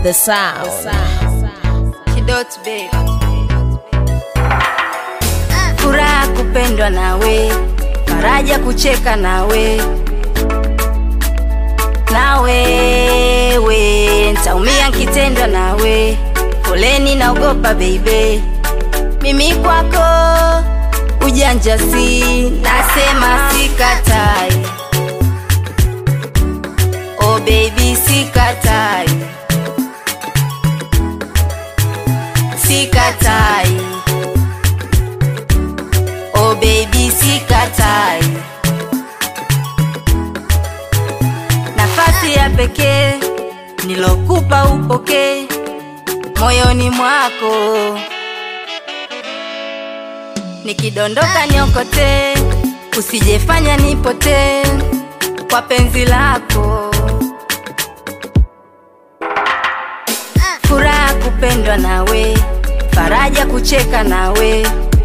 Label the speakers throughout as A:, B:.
A: The sound.
B: Kidot babe. Furaha kupendwa nawe, faraja kucheka nawe. Nawe, nitaumia nikitendwa nawe. Foleni naogopa baby. Mimi kwako ujanja si, nasema sikatai. Oh baby sikatai. Sikatai. Oh baby sikatai. Nafasi ya pekee nilokupa upokee moyoni mwako. Nikidondoka niokote, usijefanya nipote kwa penzi lako. Furaha kupendwa nawe, faraja kucheka nawe.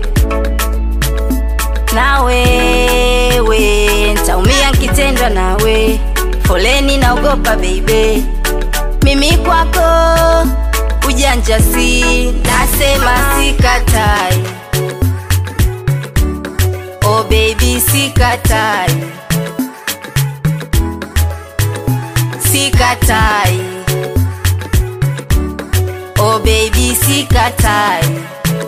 B: Nawe, nitaumia nikitendwa nawe. Foleni naogopa baby. Mimi kwako ujanja si, nasema sikatai. Oh baby sikatai. Sikatai. Oh baby sikatai.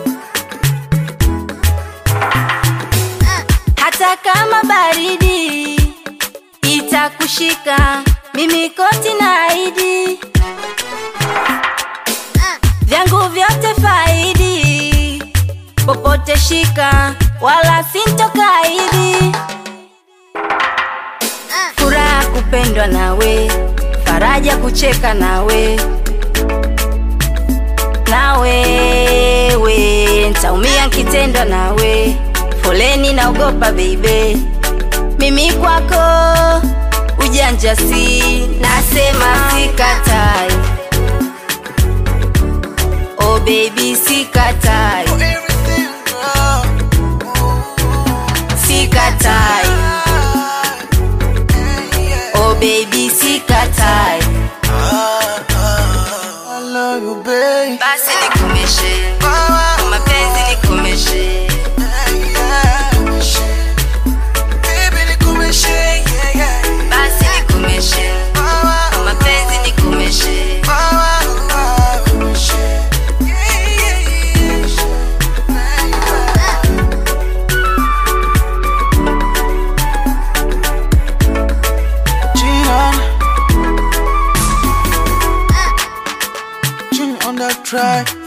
B: Hata kama baridi itakushika, mimi koti naahidi. Vyangu vyote faidi, popote shika, wala sintokaidi. Furaha kupendwa nawe, faraja kucheka nawe. Nawe, nitaumia nikitendwa nawe. Foleni naogopa baby. Mimi kwako ujanja si, nasema sikatai. Oh baby sikatai. Sikatai. Oh baby sikatai.
C: I love you babe.
B: Basi nikomeshe, mapenzi nikomeshe.
C: Baby nikomeshe,
B: Basi nikomeshe, mapenzi nikomeshe.
C: Gina on that track.